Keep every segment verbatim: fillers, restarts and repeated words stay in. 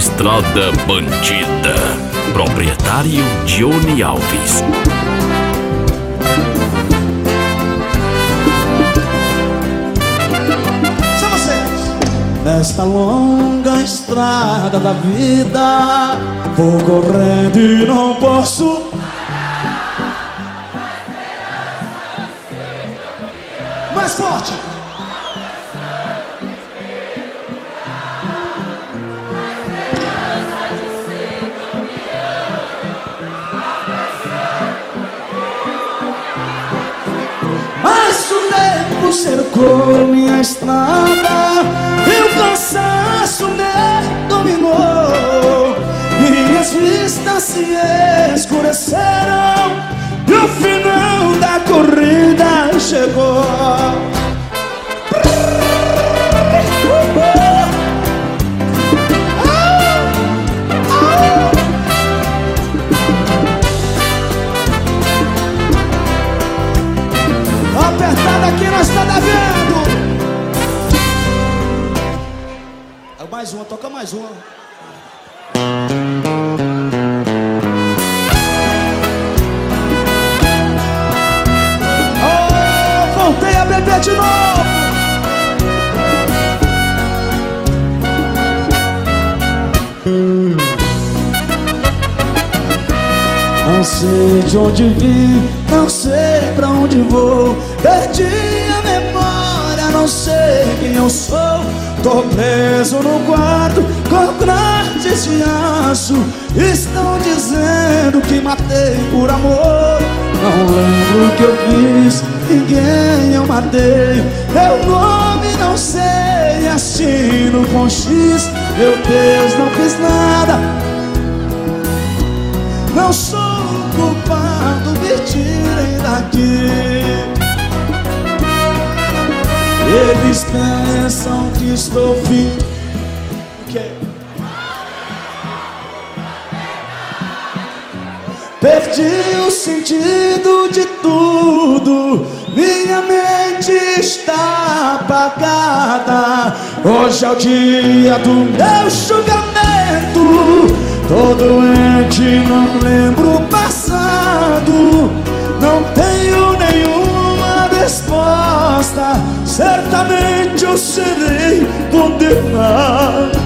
Estrada Bandida. Proprietário Johnny Alves. São vocês. Nesta longa estrada da vida, vou correndo e não posso. Mais forte. Mas o tempo cercou minha estrada e o cansaço me dominou. Minhas vistas se escureceram e o final da corrida chegou. Apertada aqui, nós tá devendo. Mais uma, toca mais uma. Oh, voltei a beber de novo. Não sei de onde vim, não sei pra onde vou. Perdi a memória, não sei quem eu sou. Tô preso no quarto com grades de aço. Estão dizendo que matei por amor. Não lembro o que eu fiz, ninguém eu matei. Meu nome não sei, assino com X. Meu Deus, não fiz nada. Não sou culpado, me tirem daqui. Eles pensam que estou vivo. Okay. Perdi o sentido de tudo. Minha mente está apagada. Hoje é o dia do meu julgamento. Tô doente, não lembro o passado. Não tenho nenhuma resposta. Certamente eu serei condenado.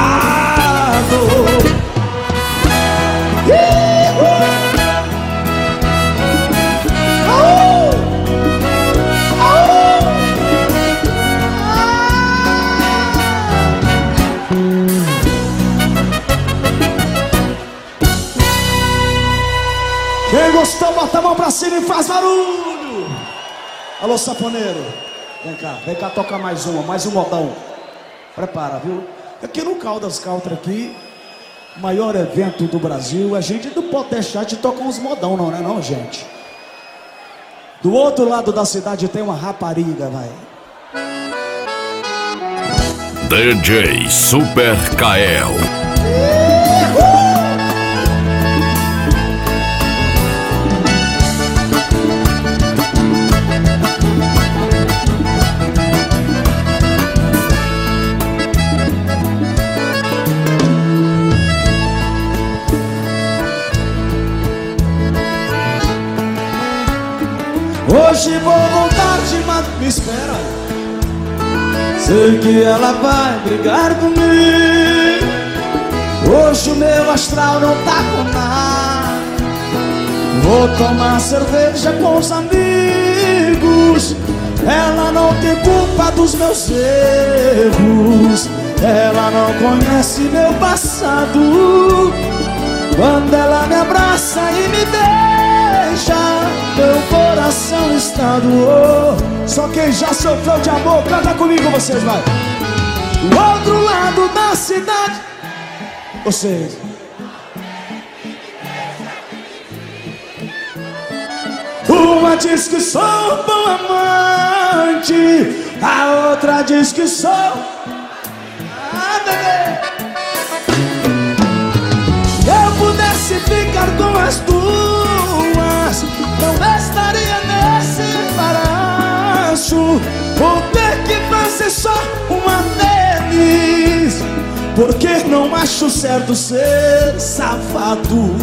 Quem gostou, bota a mão pra cima e faz barulho. Alô, saponeiro. Vem cá, vem cá tocar mais uma, mais um modão. Prepara, viu? Aqui no Caldas Country aqui, maior evento do Brasil, a gente não pode deixar de tocar uns modão, não, né não, gente? Do outro lado da cidade tem uma rapariga, vai. D J Super Kael. Hoje vou voltar de madrugada. Me espera. Sei que ela vai brigar comigo. Hoje o meu astral não tá com nada. Vou tomar cerveja com os amigos. Ela não tem culpa dos meus erros. Ela não conhece meu passado. Quando ela me abraça e me deixa, meu coração está doendo. Só quem já sofreu de amor, canta comigo vocês, vai. Do outro lado da cidade, vocês. Uma diz que sou um bom amante, a outra diz que sou ah, bebê. Se eu pudesse ficar com as duas, não estaria nesse embaraço. Vou ter que fazer só uma deles. porque não acho certo ser safado.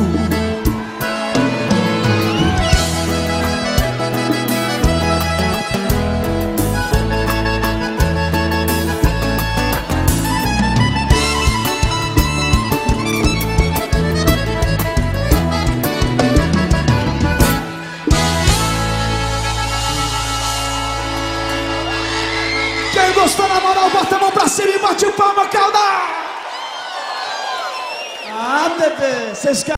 Quem gostou na moral, bota a mão pra cima e bate palma, calda! Ah, bebê, vocês querem...